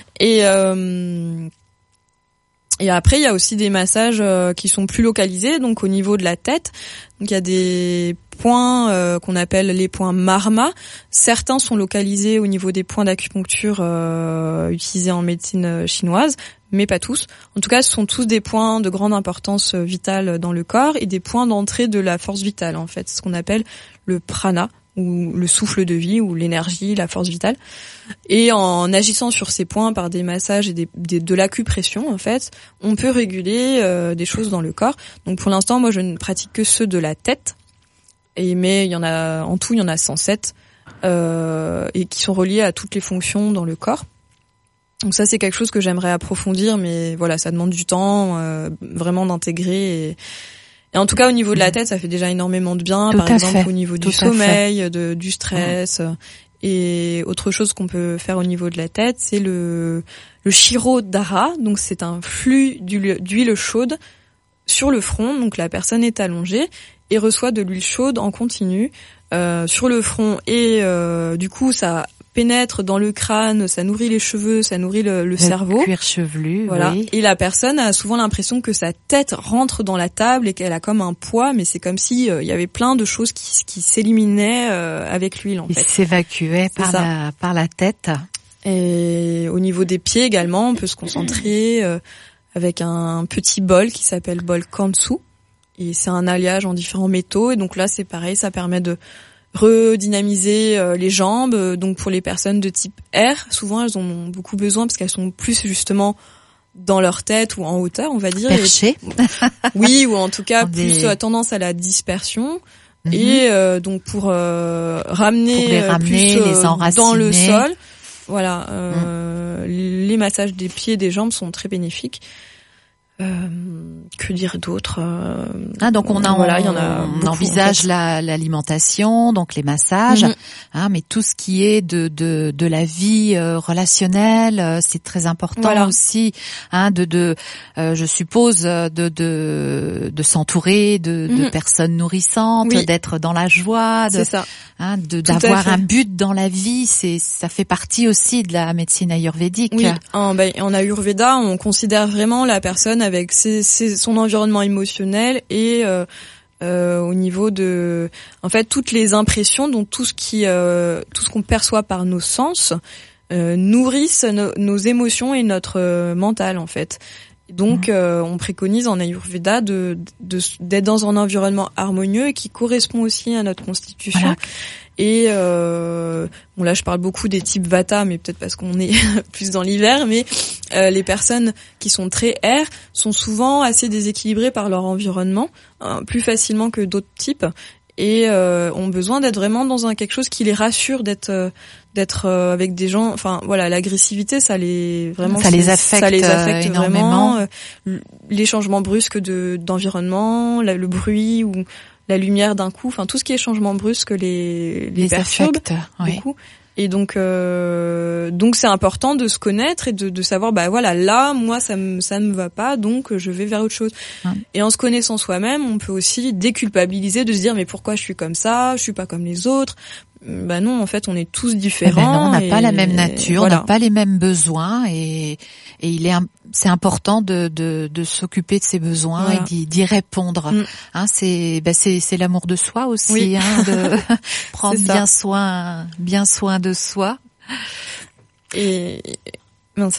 Et après, il y a aussi des massages qui sont plus localisés, donc au niveau de la tête. Donc il y a des points qu'on appelle les points marma. Certains sont localisés au niveau des points d'acupuncture utilisés en médecine chinoise, mais pas tous. En tout cas, ce sont tous des points de grande importance vitale dans le corps et des points d'entrée de la force vitale, en fait. Ce qu'on appelle le prana, ou le souffle de vie, ou l'énergie, la force vitale. Et en agissant sur ces points par des massages et de l'acupression, en fait, on peut réguler des choses dans le corps. Donc pour l'instant, moi, je ne pratique que ceux de la tête. Mais il y en a, en tout, il y en a 107, et qui sont reliés à toutes les fonctions dans le corps. Donc ça, c'est quelque chose que j'aimerais approfondir, mais voilà, ça demande du temps, vraiment d'intégrer. Et en tout cas, au niveau de la tête, ça fait déjà énormément de bien. Par exemple, au niveau du sommeil, du stress. Et autre chose qu'on peut faire au niveau de la tête, c'est le Shirodhara. Donc, c'est un flux d'huile chaude sur le front. Donc, la personne est allongée et reçoit de l'huile chaude en continu sur le front. Et du coup, ça pénètre dans le crâne, ça nourrit les cheveux, ça nourrit le cerveau. Cuir chevelu, voilà. Oui. Et la personne a souvent l'impression que sa tête rentre dans la table et qu'elle a comme un poids, mais c'est comme si il y avait plein de choses qui s'éliminaient avec l'huile, en fait. Il s'évacuait par la tête. Et au niveau des pieds également, on peut se concentrer avec un petit bol qui s'appelle bol Kansu. Et c'est un alliage en différents métaux. Et donc là, c'est pareil, ça permet de redynamiser les jambes. Donc pour les personnes de type R, souvent elles en ont beaucoup besoin parce qu'elles sont plus justement dans leur tête ou en hauteur, on va dire. Perchées. Oui, ou en tout cas plus tendance à la dispersion. Et donc pour ramener plus les enraciner dans le sol. Voilà, les massages des pieds et des jambes sont très bénéfiques. Que dire d'autre donc on envisage l'alimentation, donc les massages, mais tout ce qui est de la vie relationnelle, c'est très important aussi, je suppose de s'entourer de personnes nourrissantes, d'être dans la joie, d'avoir un but dans la vie, ça fait partie aussi de la médecine ayurvédique. Oui, en Ayurveda, on considère vraiment la personne avec son environnement émotionnel et au niveau de, en fait, toutes les impressions, donc tout ce qu'on perçoit par nos sens, nourrissent nos émotions et notre mental, en fait. Donc, on préconise en Ayurveda d'être dans un environnement harmonieux et qui correspond aussi à notre constitution. Voilà. Et bon, là je parle beaucoup des types Vata, mais peut-être parce qu'on est plus dans l'hiver, mais les personnes qui sont très air sont souvent assez déséquilibrées par leur environnement, plus facilement que d'autres types, et ont besoin d'être vraiment dans quelque chose qui les rassure, d'être avec des gens. Enfin voilà, l'agressivité ça les affecte énormément. Les changements brusques d'environnement, le bruit ou la lumière d'un coup, enfin tout ce qui est changement brusque les perturbe beaucoup. Et donc c'est important de se connaître et de savoir, bah voilà, là moi ça ne me va pas, donc je vais vers autre chose. Et en se connaissant soi-même, on peut aussi déculpabiliser, de se dire mais pourquoi je suis comme ça, je suis pas comme les autres. Bah non, en fait on est tous différents. On n'a pas la même nature, on n'a pas les mêmes besoins, et c'est important de s'occuper de ses besoins et d'y répondre. Hein, c'est l'amour de soi aussi, de prendre bien soin de soi. Et mince,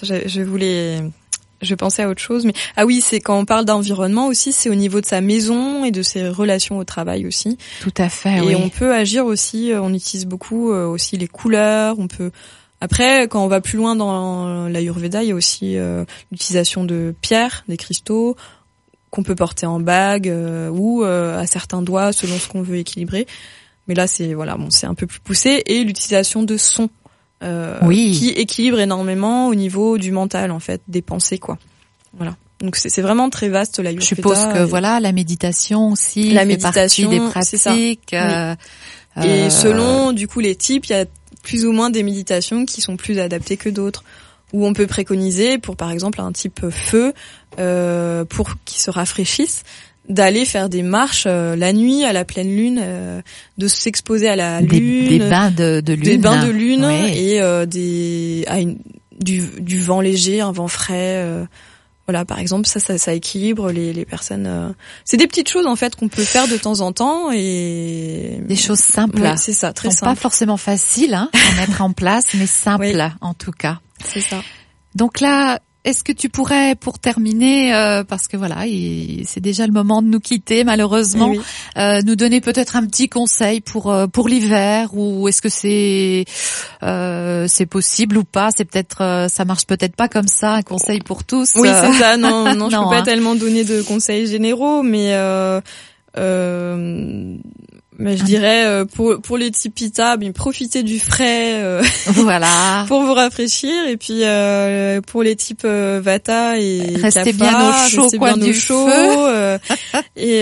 je pensais à autre chose, mais oui, c'est quand on parle d'environnement aussi, c'est au niveau de sa maison et de ses relations au travail aussi. Tout à fait. Et on peut agir aussi, on utilise beaucoup aussi les couleurs. On peut, après, quand on va plus loin dans l'Ayurveda, il y a aussi l'utilisation de pierres, des cristaux qu'on peut porter en bague ou à certains doigts selon ce qu'on veut équilibrer. Mais là, c'est un peu plus poussé, et l'utilisation de sons. Qui équilibre énormément au niveau du mental, en fait, des pensées, quoi. Voilà. Donc c'est vraiment très vaste l'Ayurveda. Je suppose que la méditation aussi fait partie des pratiques. Et selon du coup les types, il y a plus ou moins des méditations qui sont plus adaptées que d'autres, où on peut préconiser pour par exemple un type feu pour qu'il se rafraîchisse, d'aller faire des marches la nuit à la pleine lune, de s'exposer à la lune, des bains de lune, et du vent léger, un vent frais. Voilà, par exemple, ça équilibre les personnes. C'est des petites choses en fait qu'on peut faire de temps en temps, et des choses simples. Oui, c'est ça, très simple. Pas forcément faciles à mettre en place, mais simples en tout cas. C'est ça. Donc là, est-ce que tu pourrais, pour terminer, parce que c'est déjà le moment de nous quitter malheureusement, nous donner peut-être un petit conseil pour l'hiver, ou est-ce que c'est possible ou pas? C'est peut-être ça marche peut-être pas comme ça, un conseil pour tous. Oui, c'est ça. Non, je peux pas tellement donner de conseils généraux, mais je dirais pour les types Pitta, profitez du frais pour vous rafraîchir, et puis pour les types Vata et restez Kapha, bien au chaud, et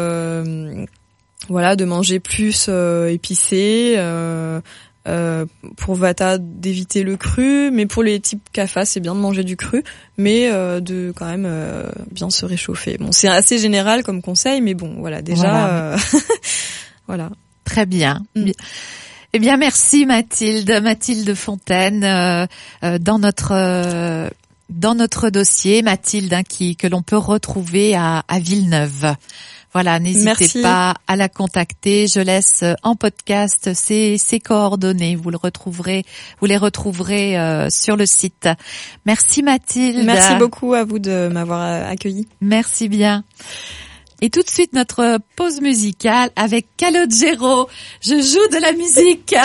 de manger plus épicé, pour Vata d'éviter le cru, mais pour les types Kapha c'est bien de manger du cru, mais de quand même bien se réchauffer. Bon, c'est assez général comme conseil, mais bon voilà, déjà voilà. Très bien. Eh bien, merci Mathilde Fontaine, dans notre dossier, Mathilde, que l'on peut retrouver à Villeneuve. Voilà, n'hésitez pas à la contacter. Je laisse en podcast ses coordonnées. Vous les retrouverez sur le site. Merci Mathilde. Merci beaucoup à vous de m'avoir accueillie. Merci bien. Et tout de suite, notre pause musicale avec Calogero. Je joue de la musique.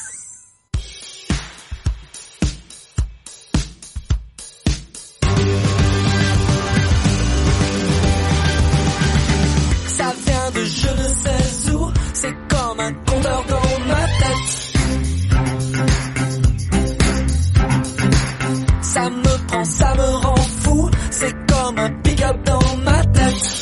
Ça vient de je ne sais où, c'est comme un compteur dans ma tête. Ça me prend, ça me rend fou, c'est comme un pick-up dans ma tête.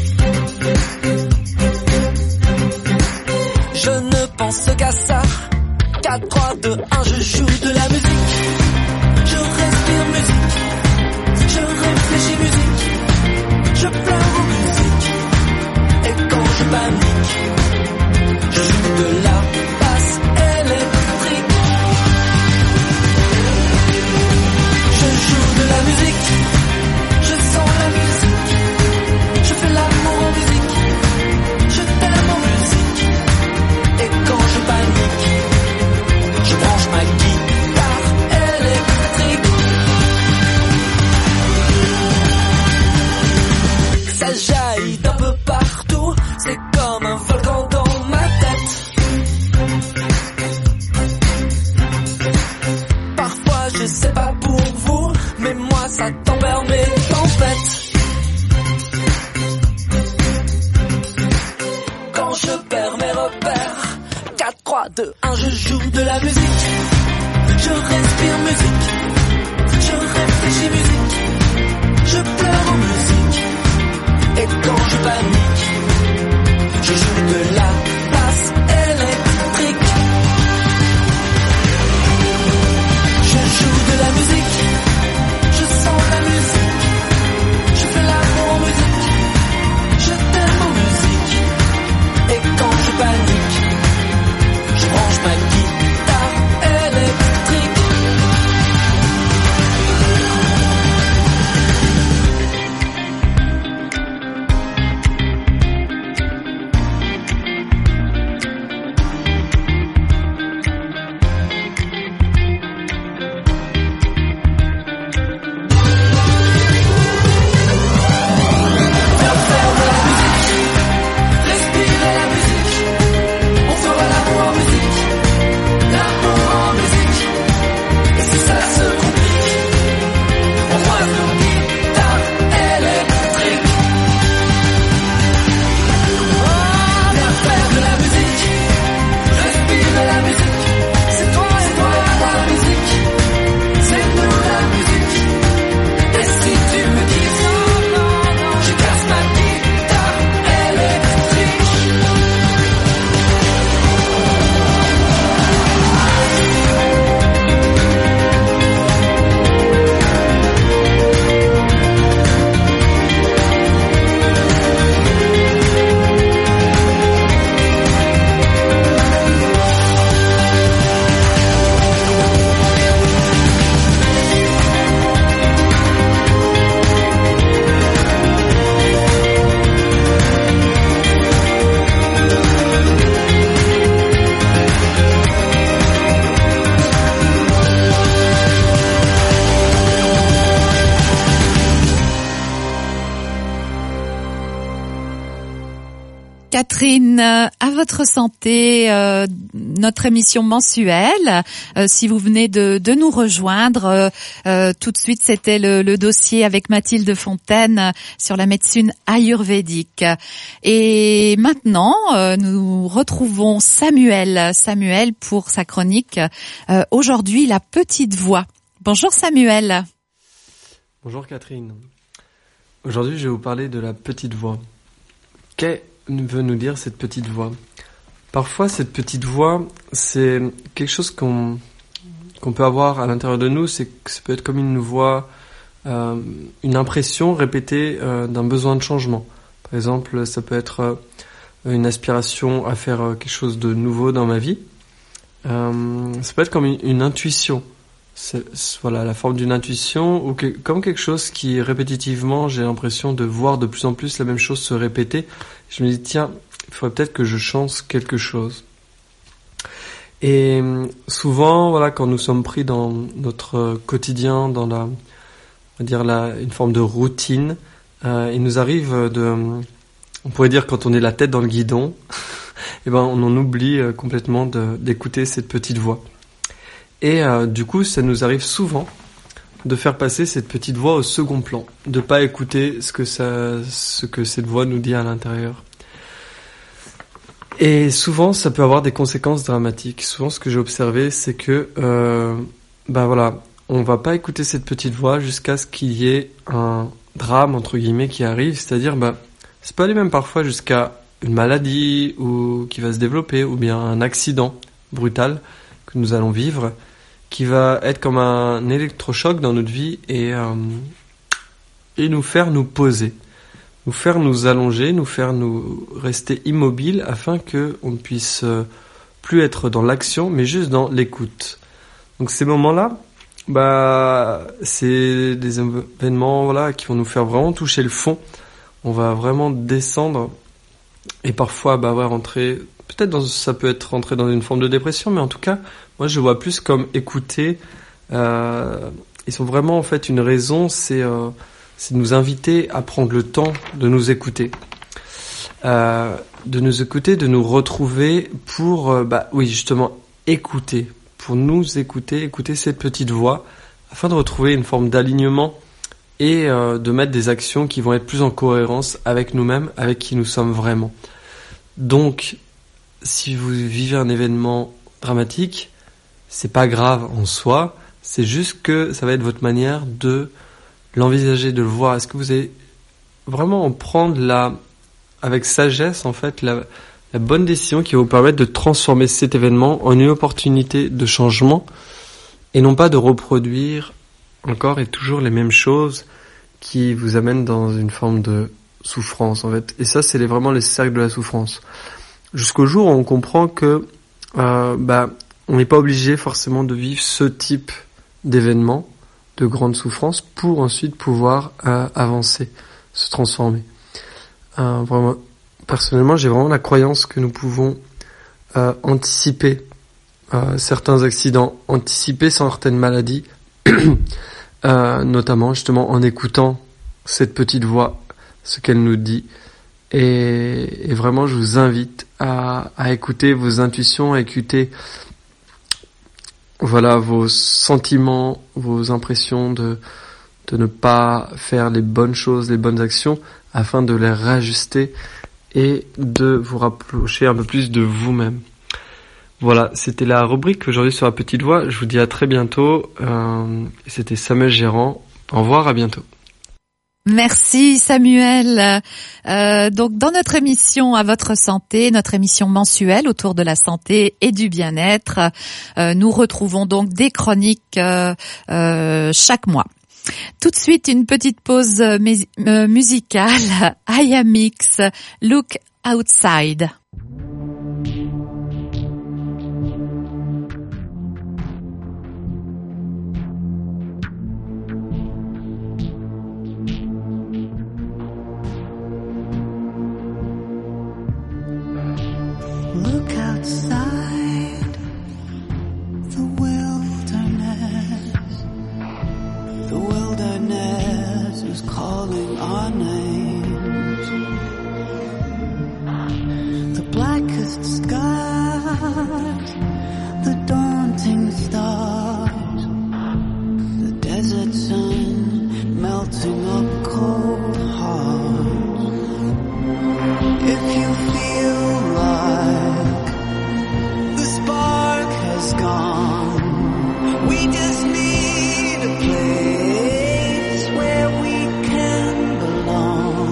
Je ne pense qu'à ça, 4, 3, 2, 1, je joue de la musique. Je respire musique, je réfléchis musique, je pleure musique. Et quand je panique, je joue de la basse électrique. Je joue de la musique, je sens la musique, je fais l'amour en musique. Je face à t'envers mes tempêtes. Quand je perds mes repères, 4, 3, 2, 1, je joue de la musique. Je respire musique, je réfléchis musique, je pleure en musique. Et quand je panique, je joue de la basse électrique. Je joue de la musique, je sens la musique, je fais l'amour en musique, je t'aime en musique. Et quand je panique, je branche ma guitare électrique. Catherine, à votre santé, notre émission mensuelle. Si vous venez de nous rejoindre, tout de suite c'était le dossier avec Mathilde Fontaine sur la médecine ayurvédique. Et maintenant, nous retrouvons Samuel pour sa chronique. Aujourd'hui, la petite voix. Bonjour Samuel. Bonjour Catherine. Aujourd'hui, je vais vous parler de la petite voix. Qu'est veut nous dire cette petite voix? Parfois, cette petite voix, c'est quelque chose qu'on peut avoir à l'intérieur de nous. Ça peut être comme une voix, une impression répétée d'un besoin de changement. Par exemple, ça peut être une aspiration à faire quelque chose de nouveau dans ma vie. Ça peut être comme une intuition. Voilà, la forme d'une intuition ou comme quelque chose qui répétitivement, j'ai l'impression de voir de plus en plus la même chose se répéter. Je me dis tiens, il faudrait peut-être que je change quelque chose. Et souvent, voilà, quand nous sommes pris dans notre quotidien, dans on va dire une forme de routine, il nous arrive on pourrait dire quand on est la tête dans le guidon, et ben on en oublie complètement d'écouter cette petite voix. Et du coup, ça nous arrive souvent de faire passer cette petite voix au second plan, de pas écouter ce que cette voix nous dit à l'intérieur. Et souvent, ça peut avoir des conséquences dramatiques. Souvent, ce que j'ai observé, c'est que, voilà, on va pas écouter cette petite voix jusqu'à ce qu'il y ait un drame entre guillemets qui arrive, c'est-à-dire, ça peut aller même parfois jusqu'à une maladie ou qui va se développer, ou bien un accident brutal que nous allons vivre, qui va être comme un électrochoc dans notre vie et nous faire nous poser, nous faire nous allonger, nous faire nous rester immobiles afin que on ne puisse plus être dans l'action, mais juste dans l'écoute. Donc ces moments-là, c'est des événements qui vont nous faire vraiment toucher le fond. On va vraiment descendre et parfois rentrer. Peut-être ça peut être rentré dans une forme de dépression, mais en tout cas, moi je vois plus comme écouter. Ils sont vraiment en fait une raison, c'est de nous inviter à prendre le temps de nous écouter. De nous écouter, de nous retrouver pour, justement, écouter. Pour nous écouter cette petite voix, afin de retrouver une forme d'alignement et de mettre des actions qui vont être plus en cohérence avec nous-mêmes, avec qui nous sommes vraiment. Donc, si vous vivez un événement dramatique, c'est pas grave en soi, c'est juste que ça va être votre manière de l'envisager, de le voir. Est-ce que vous allez vraiment en prendre avec sagesse, en fait, la bonne décision qui va vous permettre de transformer cet événement en une opportunité de changement et non pas de reproduire encore et toujours les mêmes choses qui vous amènent dans une forme de souffrance, en fait. Et ça, c'est vraiment les cercles de la souffrance. Jusqu'au jour où on comprend que on n'est pas obligé forcément de vivre ce type d'événement, de grande souffrance, pour ensuite pouvoir avancer, se transformer. Vraiment, personnellement, j'ai vraiment la croyance que nous pouvons anticiper certains accidents, anticiper certaines maladies, notamment justement en écoutant cette petite voix, ce qu'elle nous dit. Et vraiment, je vous invite à écouter vos intuitions, à écouter vos sentiments, vos impressions de ne pas faire les bonnes choses, les bonnes actions, afin de les réajuster et de vous rapprocher un peu plus de vous-même. Voilà, c'était la rubrique aujourd'hui sur la petite voix. Je vous dis à très bientôt. C'était Samuel Gérant. Au revoir, à bientôt. Merci Samuel. Donc dans notre émission À votre santé, notre émission mensuelle autour de la santé et du bien-être, nous retrouvons donc des chroniques chaque mois. Tout de suite, une petite pause musicale. IAMX, Look Outside. Look outside the wilderness. The wilderness is calling our names. The blackest skies, the daunting stars, the desert sun melting up cold hearts. If you feel like the spark has gone, we just need a place where we can belong.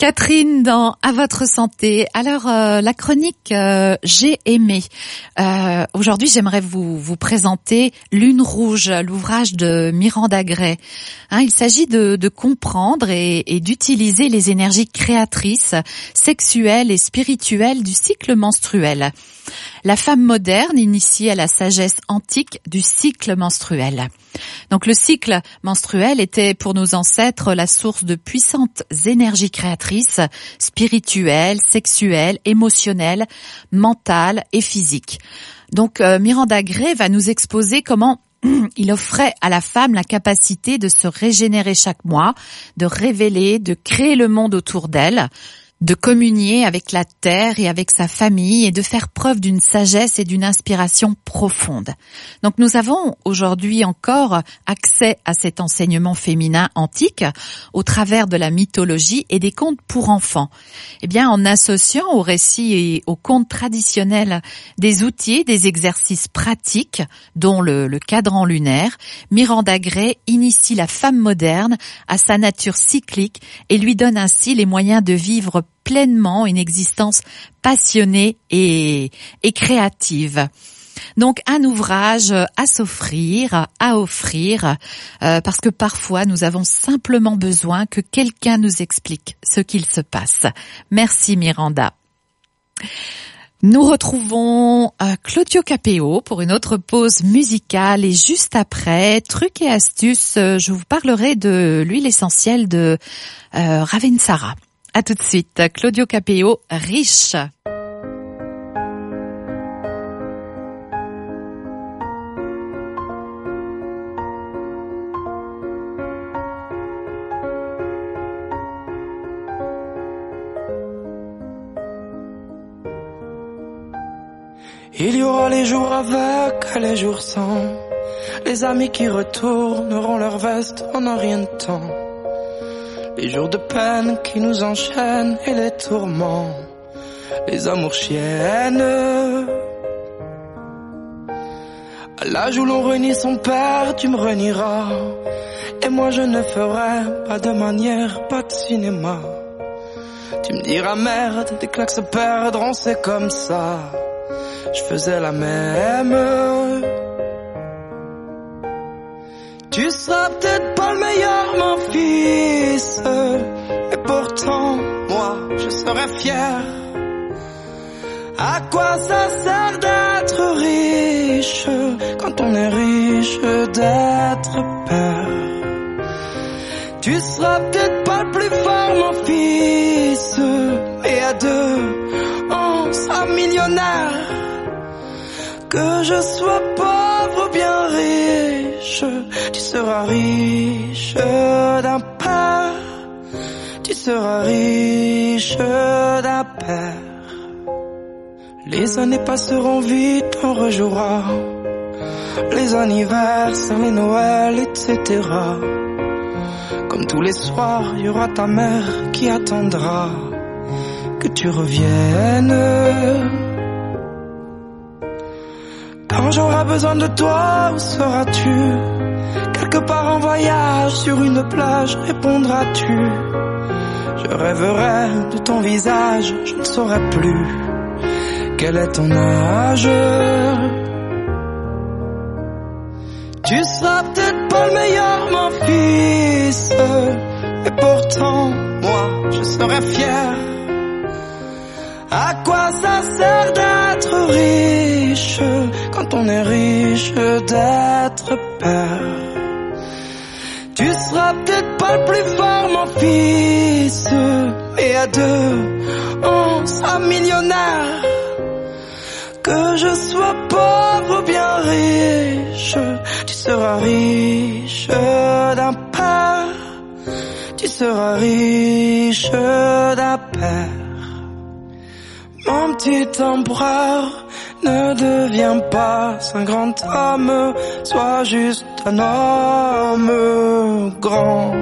Catherine dans À votre santé. Alors la chronique J'ai aimé. Aujourd'hui, j'aimerais vous présenter Lune rouge, l'ouvrage de Miranda Gray. Il s'agit de comprendre et d'utiliser les énergies créatrices, sexuelles et spirituelles du cycle menstruel. La femme moderne initiée à la sagesse antique du cycle menstruel. Donc le cycle menstruel était pour nos ancêtres la source de puissantes énergies créatrices, spirituelles, sexuelles, émotionnelles, mentales et physiques. Donc Miranda Gray va nous exposer comment il offrait à la femme la capacité de se régénérer chaque mois, de révéler, de créer le monde autour d'elle, de communier avec la terre et avec sa famille et de faire preuve d'une sagesse et d'une inspiration profonde. Donc nous avons aujourd'hui encore accès à cet enseignement féminin antique au travers de la mythologie et des contes pour enfants. Eh bien, en associant aux récits et aux contes traditionnels des outils, des exercices pratiques, dont le cadran lunaire, Miranda Gray initie la femme moderne à sa nature cyclique et lui donne ainsi les moyens de vivre pleinement une existence passionnée et créative. Donc un ouvrage à s'offrir, à offrir, parce que parfois nous avons simplement besoin que quelqu'un nous explique ce qu'il se passe. Merci Miranda. Nous retrouvons Claudio Capéo pour une autre pause musicale et juste après, trucs et astuces, je vous parlerai de l'huile essentielle de Ravensara. À tout de suite, Claudio Capéo, Riche. Il y aura les jours avec et les jours sans, les amis qui retourneront leur veste en un rien de temps. Les jours de peine qui nous enchaînent et les tourments, les amours chiennes. À l'âge où l'on renie son père, tu me renieras. Et moi je ne ferai pas de manière, pas de cinéma. Tu me diras merde, des claques se perdront, c'est comme ça. Je faisais la même. Tu seras peut-être pas le meilleur, mon fils, et pourtant, moi, je serais fier. À quoi ça sert d'être riche, quand on est riche d'être père? Tu seras peut-être pas le plus fort, mon fils, mais à deux, on sera millionnaire. Que je sois pauvre ou bien riche, tu seras riche d'un père. Tu seras riche d'un père. Les années passeront vite, on rejouera les anniversaires, les Noëls, etc. Comme tous les soirs, il y aura ta mère qui attendra que tu reviennes. Quand j'aurai besoin de toi, où seras-tu? Quelque part en voyage, sur une plage, répondras-tu? Je rêverai de ton visage, je ne saurai plus quel est ton âge. Tu seras peut-être pas le meilleur, mon fils, et pourtant, moi, je serai fier. À quoi ça sert d'être riche, quand on est riche d'être père? Tu seras peut-être pas le plus fort, mon fils, mais à deux, on sera millionnaire. Que je sois pauvre ou bien riche, tu seras riche d'un père. Tu seras riche d'un père. Mon petit empereur, ne deviens pas un grand homme, sois juste un homme grand.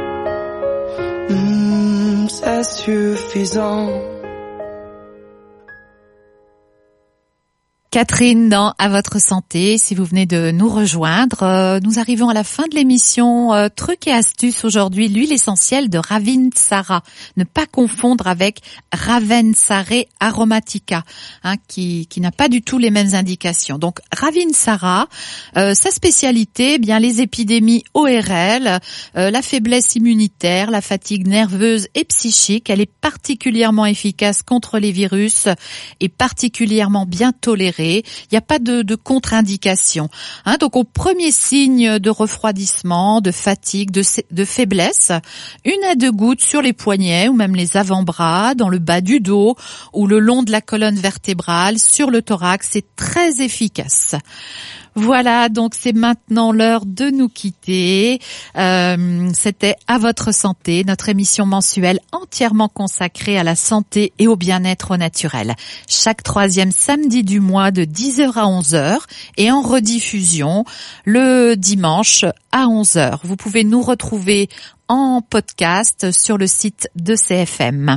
C'est suffisant. Catherine dans À votre santé, si vous venez de nous rejoindre, nous arrivons à la fin de l'émission. Trucs et astuces aujourd'hui, l'huile essentielle de Ravintsara. Ne pas confondre avec Ravensare aromatica, qui n'a pas du tout les mêmes indications. Donc Ravintsara, sa spécialité, bien les épidémies ORL, la faiblesse immunitaire, la fatigue nerveuse et psychique. Elle est particulièrement efficace contre les virus et particulièrement bien tolérée. Il n'y a pas de contre-indication. Donc au premier signe de refroidissement, de fatigue, de faiblesse, 1 à 2 gouttes sur les poignets ou même les avant-bras, dans le bas du dos ou le long de la colonne vertébrale, sur le thorax, c'est très efficace. Voilà, donc c'est maintenant l'heure de nous quitter. C'était À votre santé, notre émission mensuelle entièrement consacrée à la santé et au bien-être au naturel. Chaque 3e samedi du mois de 10h à 11h et en rediffusion le dimanche à 11h. Vous pouvez nous retrouver en podcast sur le site de CFM.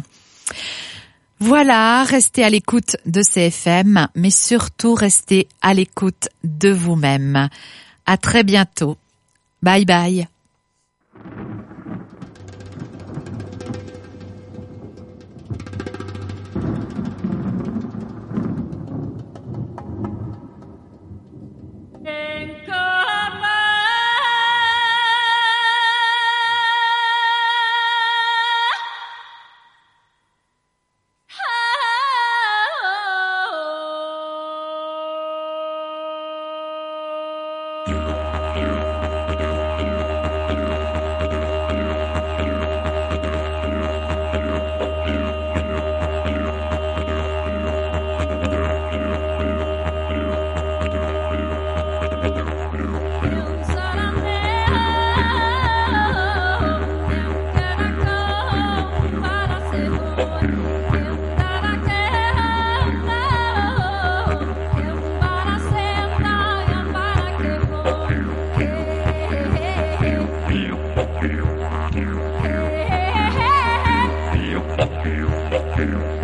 Voilà, restez à l'écoute de CFM, mais surtout restez à l'écoute de vous-même. À très bientôt. Bye bye. Hey,